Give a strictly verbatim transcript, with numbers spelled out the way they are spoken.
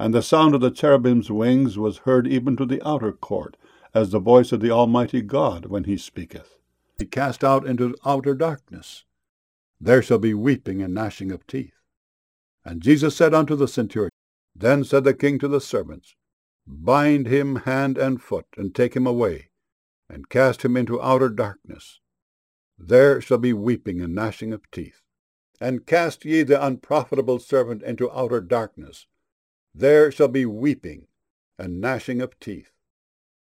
And the sound of the cherubim's wings was heard even to the outer court, as the voice of the Almighty God when he speaketh. Be cast out into outer darkness. There shall be weeping and gnashing of teeth. And Jesus said unto the centurion, Then said the king to the servants, Bind him hand and foot, and take him away, and cast him into outer darkness. There shall be weeping and gnashing of teeth. And cast ye the unprofitable servant into outer darkness. There shall be weeping and gnashing of teeth.